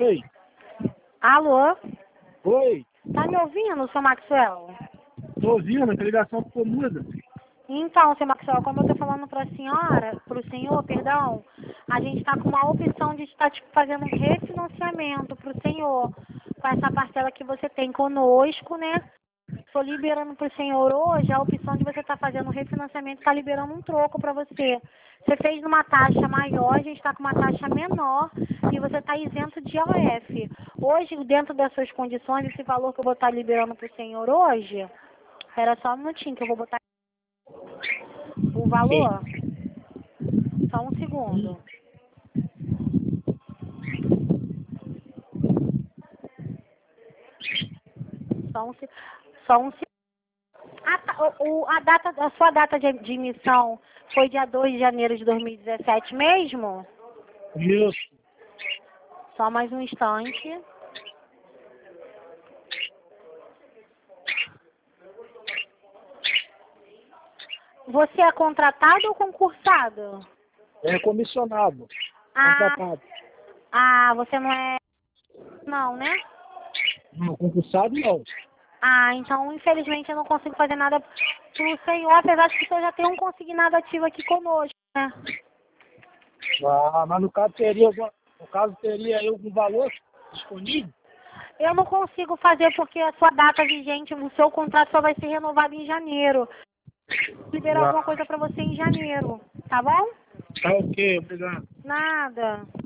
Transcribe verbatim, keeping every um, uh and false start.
Oi. Alô? Oi. Tá me ouvindo, seu Maxwell? Tô ouvindo, a ligação ficou muda. Então, seu Maxwell, como eu tô falando pra senhora, pro senhor, perdão, a gente tá com uma opção de estar tipo, fazendo um refinanciamento pro senhor, com essa parcela que você tem conosco, né? Tô liberando pro senhor hoje a opção de você estar fazendo um refinanciamento, tá liberando um troco pra você. Você fez numa taxa maior, a gente está com uma taxa menor e você está isento de I O F. Hoje, dentro das suas condições, esse valor que eu vou estar liberando pro senhor hoje, espera só um minutinho que eu vou botar o valor. Só um segundo. Só um, se- só um se- a, ta- o, o- a, data, a sua data de, de emissão foi dia dois de janeiro de dois mil e dezessete mesmo? Isso. Só mais um instante. Você é contratado ou concursado? É comissionado. Ah, Contratado. ah, você não é... Não, né? Não, concursado não. Ah, então, infelizmente, eu não consigo fazer nada pro senhor, apesar de que o senhor já tem um consignado ativo aqui conosco, né? Ah, mas no caso teria alguma- no caso teria aí algum valor disponível? Eu não consigo fazer porque a sua data vigente, o seu contrato só vai ser renovado em janeiro. Liberar alguma Ah, coisa pra você em janeiro, tá bom? tá ok, obrigado. Nada.